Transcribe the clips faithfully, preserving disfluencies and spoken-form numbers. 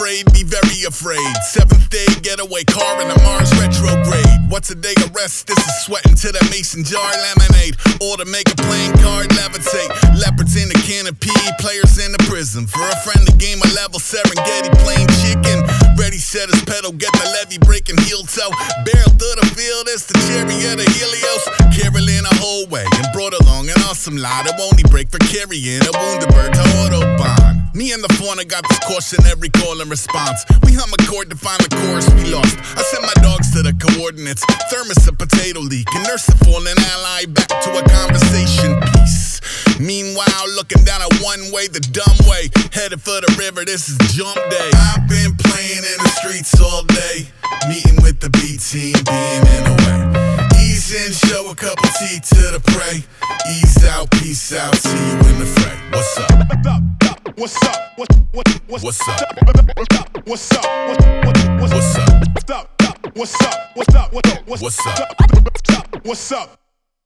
afraid, be very afraid. Seventh day getaway car in a Mars retrograde. What's a day of rest? This is sweating to that mason jar lemonade. Or to make a playing card levitate. Leopards in the canopy, players in the prism. For a friend, the game a level Serengeti playing chicken. Ready, set his pedal, get the levee breaking heel toe. Barrel through the field, it's the chariot of Helios. Carolyn a whole way and brought along an awesome lot. It won't he break for carrying a wounded bird to Autobahn. Me and the fauna got this cautionary call and response. We hum a chord to find the chorus we lost. I send my dogs to the coordinates. Thermos a potato leak and nurse a fallen ally back to a conversation piece. Meanwhile, looking down a one-way, the dumb way. Headed for the river, this is jump day. I've been playing in the streets all day. Meeting with the B team, being in a way. Ease in, show a cup of tea to the prey. Ease out, peace out, see you in the fray. What's up? What's up? What, what, what's, what's up? What's up? What, what, what's, what's up? What's up? What's up? What's up? What's up? What's up? What's up?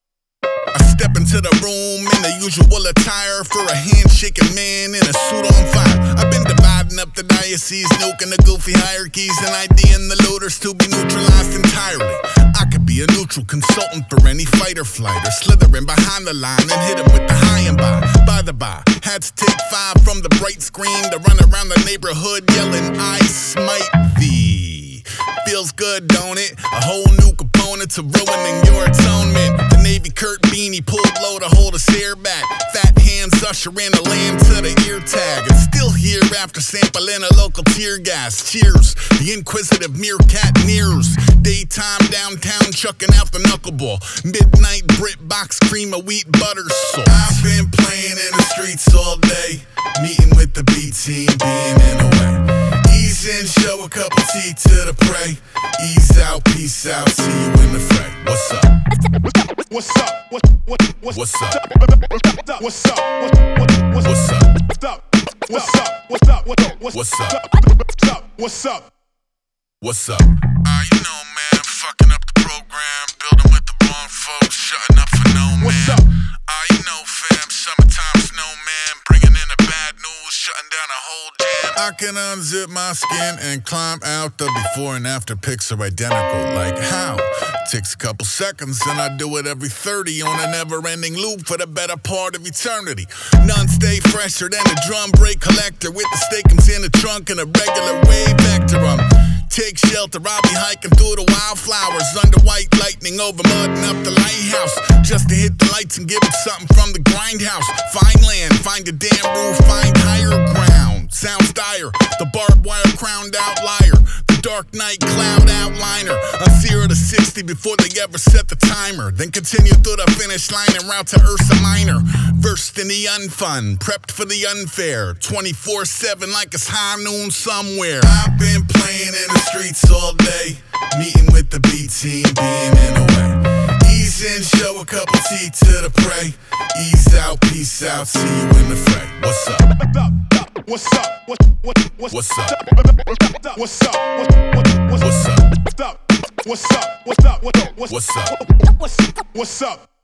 I step into the room in the usual attire for a handshaking man in a suit on fire. I've been dividing up the diocese, nuking the goofy hierarchies, and IDing the looters to be neutralized entirely. I could be a neutral consultant for any fight or flight, or slithering behind the line and hit him with the high and by. By the by, had to take five from the bright screen to run around the neighborhood yelling, I smite thee. Feels good, don't it? A whole new component to ruining your atonement. The Navy Kurt beanie pulled low to hold his hair back. Fat hands ushering the lamb to the ear tag. And still here after sampling a local tear gas. Cheers, the inquisitive meerkat nears. Daytime downtown chucking out the knuckleball. Midnight Brit box cream of wheat butter salt. I've been playing in the streets all day. Meeting with the B team, being in a way. Ease in, show a cup of tea to the prey. Ease out, peace out, see you in the fray. What's up? What's up? What, what, what's, what's up? What's up? What, what, what's, what's up? What's up? What's up? What's up? What's up? What's up? What's up? What's up? Uh, you know, man, fucking up the program, building with the wrong folks, shutting up for no man. What's up? Uh, you know, fam, summertime snowman, bringing in the bad news, shutting down a whole jam. I can unzip my skin and climb out. The before and after pics are identical. Like how? Takes a couple seconds and I do it every thirty on a never-ending loop for the better part of eternity. None stay fresher than a drum break collector with the steakums in the trunk and a regular wave vector. Um, take shelter, I'll be hiking through the wildflowers under white lightning over mud and up the lighthouse just to hit the lights and give it something from the grindhouse. Find land, find a damn roof, find higher ground. Sounds dire, the barbed wire crowned outlier, the dark night cloud outliner. A zero to sixty before they ever set the timer. Then continue through the finish line and route to Ursa Minor. Versed in the unfun, prepped for the unfair. twenty-four seven like it's high noon somewhere. I've been playing in the streets all day. Meeting with the B team, being in a way. Ease in, show a cup of tea to the prey. Ease out, peace out, see you in the fray. What's up? What's up? What, what, what's, what's up? What's up? What, what, what's, what's up? What's up? What's up? What's up? What's up? What's up? What's up?